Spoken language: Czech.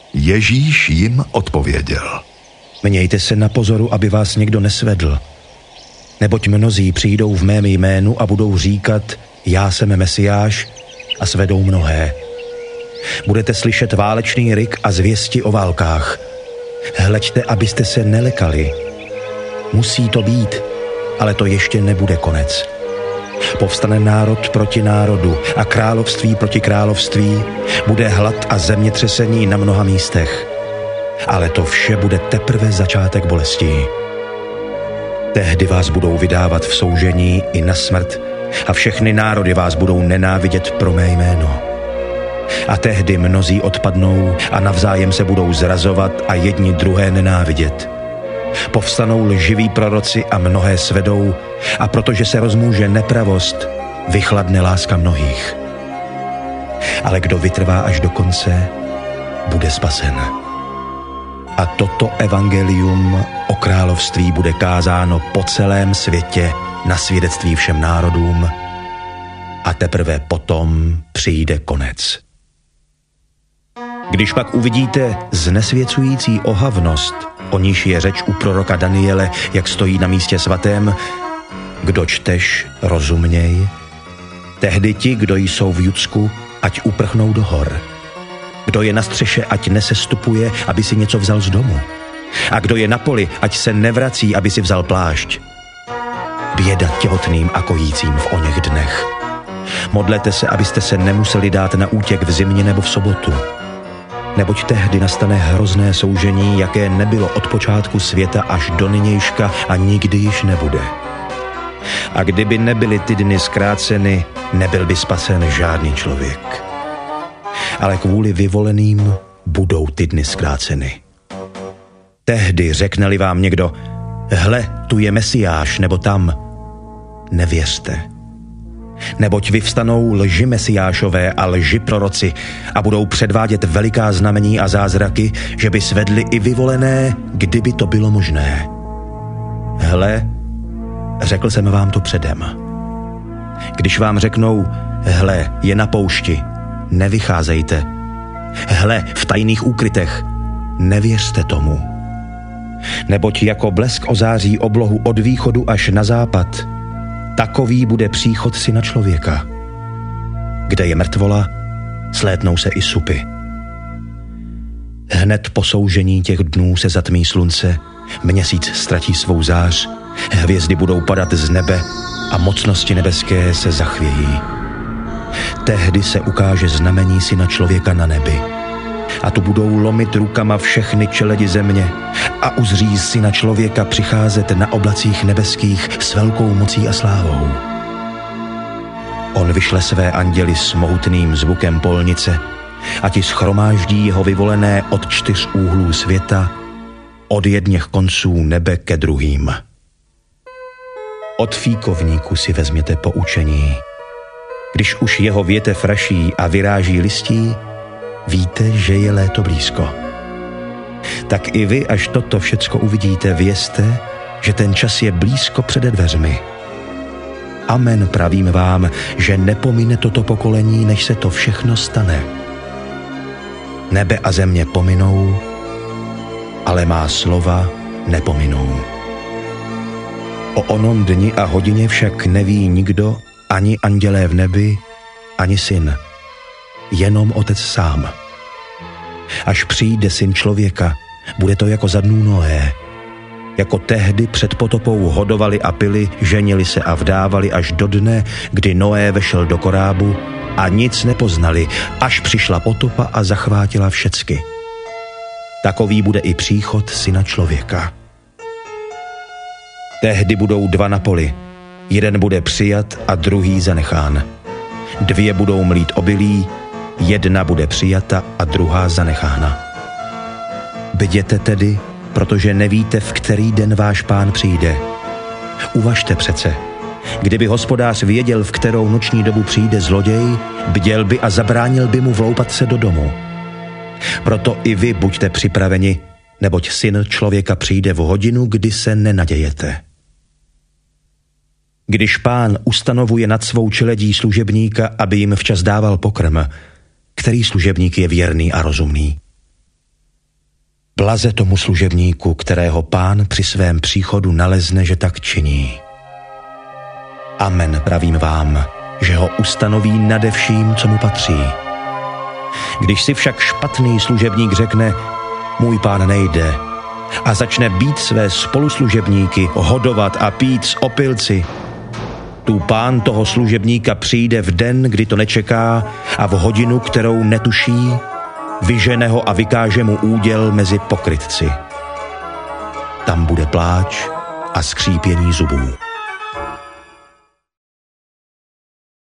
Ježíš jim odpověděl: Mějte se na pozoru, aby vás někdo nesvedl. Neboť mnozí přijdou v mém jménu a budou říkat: Já jsem Mesiáš, a svedou mnohé. Budete slyšet válečný ryk a zvěsti o válkách. Hleďte, abyste se nelekali. Musí to být, ale to ještě nebude konec. Povstane národ proti národu a království proti království. Bude hlad a zemětřesení na mnoha místech. Ale to vše bude teprve začátek bolestí. Tehdy vás budou vydávat v soužení i na smrt a všechny národy vás budou nenávidět pro mé jméno. A tehdy mnozí odpadnou a navzájem se budou zrazovat a jedni druhé nenávidět. Povstanou lživí proroci a mnohé svedou, a protože se rozmůže nepravost, vychladne láska mnohých. Ale kdo vytrvá až do konce, bude spasen. A toto evangelium o království bude kázáno po celém světě na svědectví všem národům, a teprve potom přijde konec. Když pak uvidíte znesvěcující ohavnost, o níž je řeč u proroka Daniele, jak stojí na místě svatém, kdo čteš, rozuměj. Tehdy ti, kdo jsou v Judsku, ať uprchnou do hor. Kdo je na střeše, ať nesestupuje, aby si něco vzal z domu. A kdo je na poli, ať se nevrací, aby si vzal plášť. Běda těhotným a kojícím v oněch dnech. Modlete se, abyste se nemuseli dát na útěk v zimě nebo v sobotu. Neboť tehdy nastane hrozné soužení, jaké nebylo od počátku světa až do nynějška a nikdy již nebude. A kdyby nebyly ty dny zkráceny, nebyl by spasen žádný člověk. Ale kvůli vyvoleným budou ty dny zkráceny. Tehdy řekne-li vám někdo: Hle, tu je Mesiáš, nebo tam, nevěřte. Neboť vyvstanou lži mesiášové a lži proroci a budou předvádět veliká znamení a zázraky, že by svedli i vyvolené, kdyby to bylo možné. Hle, řekl jsem vám to předem. Když vám řeknou: Hle, je na poušti, nevycházejte. Hle, v tajných úkrytech, nevěřte tomu. Neboť jako blesk ozáří oblohu od východu až na západ, takový bude příchod Syna člověka. Kde je mrtvola, slétnou se i supy. Hned po soužení těch dnů se zatmí slunce, měsíc ztratí svou zář, hvězdy budou padat z nebe a mocnosti nebeské se zachvějí. Tehdy se ukáže znamení Syna člověka na nebi. A tu budou lomit rukama všechny čeledi země a uzří Syna člověka přicházet na oblacích nebeských s velkou mocí a slávou. On vyšle své anděly s mohutným zvukem polnice a ti shromáždí jeho vyvolené od 4 úhlů světa, od jedněch konců nebe ke druhým. Od fíkovníku si vezměte poučení. Když už jeho větev raší a vyráží listí, víte, že je léto blízko. Tak i vy, až toto všecko uvidíte, vězte, že ten čas je blízko přede dveřmi. Amen, pravím vám, že nepomine toto pokolení, než se to všechno stane. Nebe a země pominou, ale má slova nepominou. O onom dni a hodině však neví nikdo, ani andělé v nebi, ani Syn, jenom Otec sám. Až přijde Syn člověka, bude to jako za dnů Noé. Jako tehdy před potopou hodovali a pili, ženili se a vdávali až do dne, kdy Noé vešel do korábu a nic nepoznali, až přišla potopa a zachvátila všecky. Takový bude i příchod Syna člověka. Tehdy budou 2 na poli, jeden bude přijat a druhý zanechán. 2 budou mlít obilí, 1 bude přijata a druhá zanechána. Bděte tedy, protože nevíte, v který den váš Pán přijde. Uvažte přece, kdyby hospodář věděl, v kterou noční dobu přijde zloděj, bděl by a zabránil by mu vloupat se do domu. Proto i vy buďte připraveni, neboť Syn člověka přijde v hodinu, kdy se nenadějete. Když Pán ustanovuje nad svou čeledí služebníka, aby jim včas dával pokrm, který služebník je věrný a rozumný? Blaze tomu služebníku, kterého Pán při svém příchodu nalezne, že tak činí. Amen, pravím vám, že ho ustanoví nade vším, co mu patří. Když si však špatný služebník řekne, můj pán nejde, a začne bít své spoluslužebníky, hodovat a pít s opilci, tu pán toho služebníka přijde v den, kdy to nečeká a v hodinu, kterou netuší, vyžene ho a vykáže mu úděl mezi pokrytci. Tam bude pláč a skřípění zubů.